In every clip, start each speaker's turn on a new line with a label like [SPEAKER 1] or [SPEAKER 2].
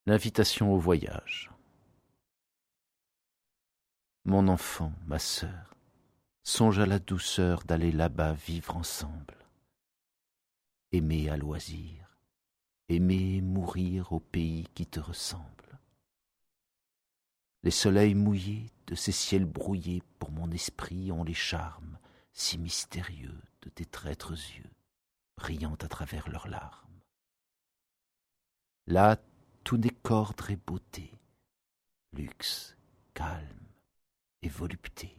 [SPEAKER 1] L'invitation au voyage. Mon enfant, ma sœur, songe à la douceur d'aller là-bas vivre ensemble. Aimer à loisir, aimer mourir au pays qui te ressemble. Les soleils mouillés de ces ciels brouillés pour mon esprit ont les charmes si mystérieux de tes traîtres yeux, brillant à travers leurs larmes. Là, tout n'est qu'ordre et beauté, luxe, calme et volupté.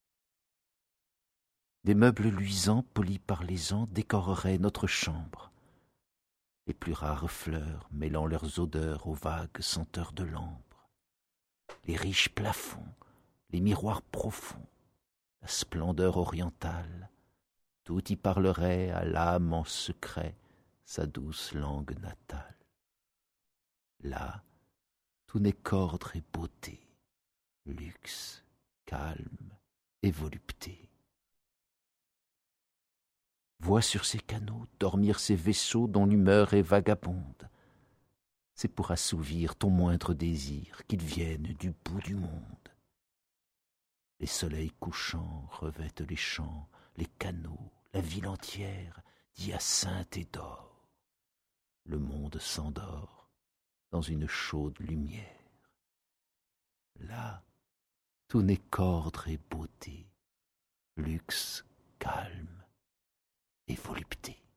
[SPEAKER 1] Des meubles luisants polis par les ans décoreraient notre chambre. Les plus rares fleurs mêlant leurs odeurs aux vagues senteurs de l'ambre. Les riches plafonds, les miroirs profonds, la splendeur orientale, tout y parlerait à l'âme en secret sa douce langue natale. Là, tout n'est qu'ordre et beauté, luxe, calme et volupté. Vois sur ces canaux dormir ces vaisseaux dont l'humeur est vagabonde. C'est pour assouvir ton moindre désir qu'ils viennent du bout du monde. Les soleils couchants revêtent les champs, les canaux, la ville entière d'hyacinthe et d'or. Le monde s'endort dans une chaude lumière. Là, tout n'est qu'ordre et beauté, luxe, calme et volupté.